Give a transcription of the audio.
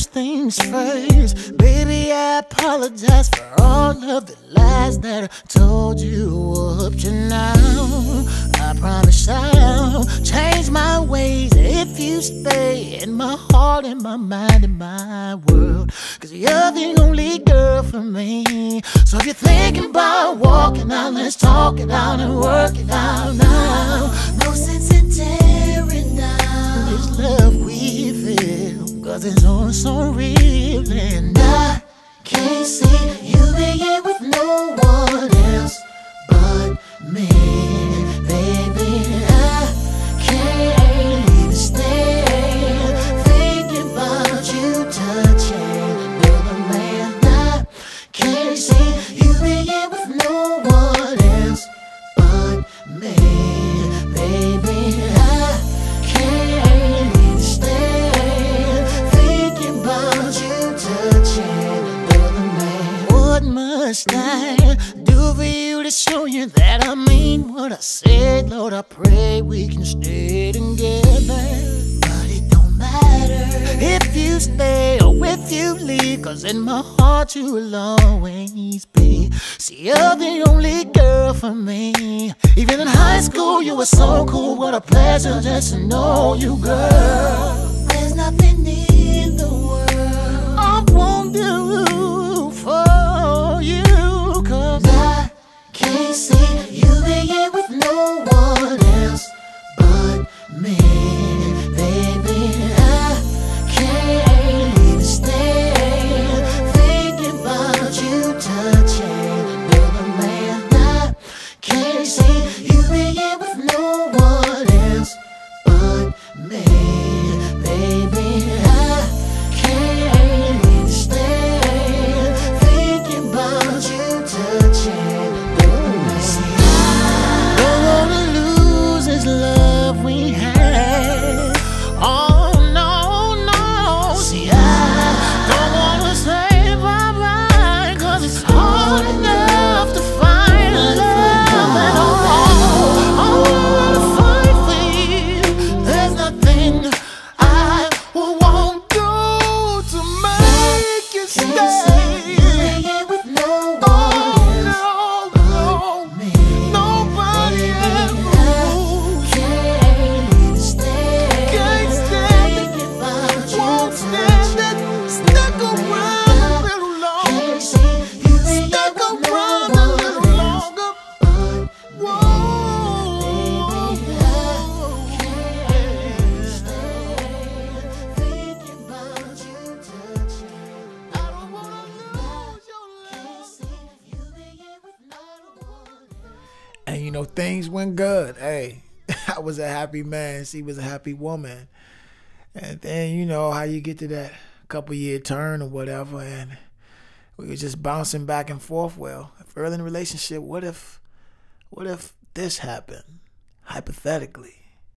first things first, baby, I apologize for all of the lies that I told you up to now. I promise I'll change my ways if you stay in my heart, in my mind, in my world. Cause you're the only girl for me. So if you're thinking about walking out, let's talk it out and work it out now. No sense in tearing down this love we feel, cause it's all so real. And I can't see you being with no one else but me, baby. I can't even stand thinking about you touching another man. I can't see you being with no one else but me, baby. I can't even stand thinking about you touching another man. What must I do for you to show you that I mean what I said? Lord, I pray we can stay together. But it don't matter if you stay or if you leave, cause in my heart you will always be. See, you're the only girl for me. Even in high school you were so cool. What a pleasure just to know you, girl. There's nothing in the world I won't do for you, cause I can't see you being with no one else but me, baby. I can't even stand thinking about you touching another man. I can't see you being with no one else but me, baby. I can't even stand thinking about you touching another man. See, I don't wanna lose this love we had. Oh no, no. See, I don't wanna say bye-bye, cause it's hard enough to find love at all. I wanna fight for you. There's nothing I won't do to make you stay. With no one else but me. Nobody ever can't even stand. Can't stand it. Won't stand it. Stick around a little longer. Stick around a little longer. Whoa. Thinking about you touching. I don't wanna lose your love. You being with no one else. And you know, things went good. Hey, I was a happy man. She was a happy woman. And then, you know, how you get to that couple-year turn or whatever, and we were just bouncing back and forth. Well, if early in the relationship, what if this happened, hypothetically?